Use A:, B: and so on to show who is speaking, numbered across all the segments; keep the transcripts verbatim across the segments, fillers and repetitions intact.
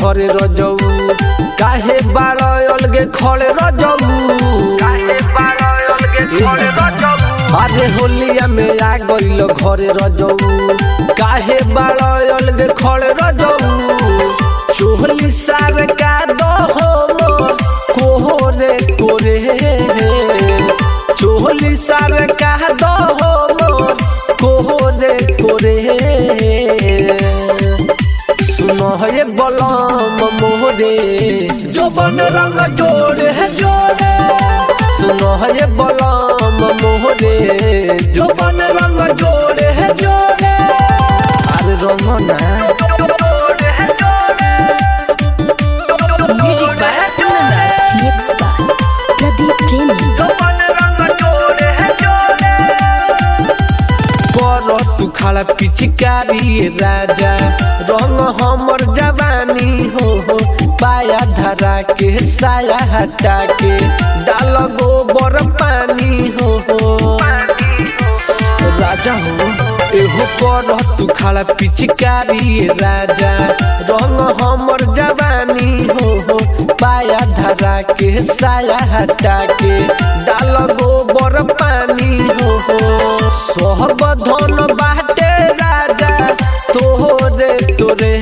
A: घरे रजऊ काहे बाड़ा अलगे खड़े रजऊ काहे बाड़ा अलगे खड़े रजऊ अरे होलिया में आ गइल घरे रजऊ काहे बाड़ा अलगे खड़े रजऊ चोली सार का दो हो कोरे कोरे चोली सार का दो हो कोरे कोरे सुनो है बलम मोरे जो बन रंग जोड़े है जोड़े सुनो है बलम मोरे जो बन रंग जोड़े है जोड़े अरे रंगना
B: music by mix by Pradeep Premi
A: तू खड़ा पिचकारी राजा रंग हमर जवानी हो हो पाया धरा के साया हटा के डाल गोबर पानी हो हो राजा हो एहो कर तू खड़ा पिचकारी राजा रंग हमर जवानी हो हो पाया धरा के साया हटा के डाल गोबर पानी हो हो सोहब धन बाटे राजा तोरे तोरे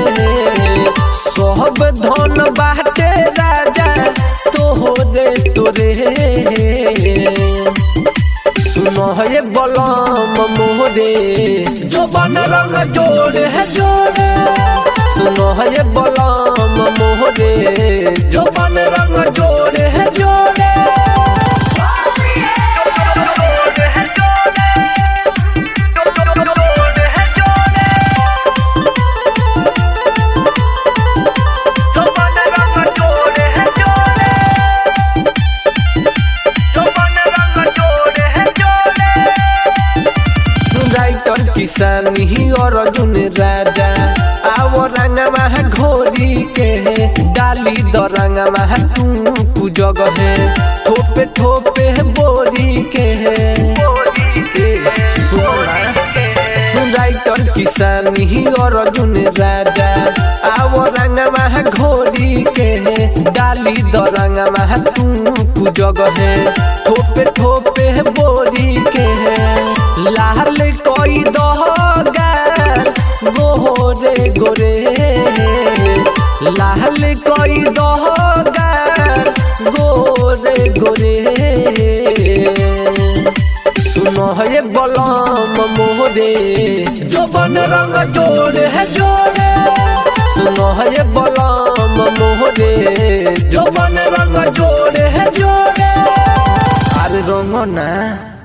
A: सोहब धन बाटे राजा तोरे तोरे सुनो है बलम मोरे जो बन रंग जोड़े है जोड़े सुनो है बलम मोरे जो बन रंग जोड़े है जोड़े किसानी और अर्जुन राजा आओ रंगवा घोरी के डाली द रंगवा तू जगह थोपे थोपे बोरी के राइटर किसानी और अर्जुन राजा आओ रंगवा घोरी के डाली द रंगवा तू जगह थोपे थोपे बोरी के लाल कोई दहगार गोरे गोरे लाल कोई दहगार गोरे गोरे सुनो है बलम मोरे जो बन रंग जोड़े है जोड़े सुनो है बलम मोरे जो बन रंग जोड़े है जोड़े अरे रंगना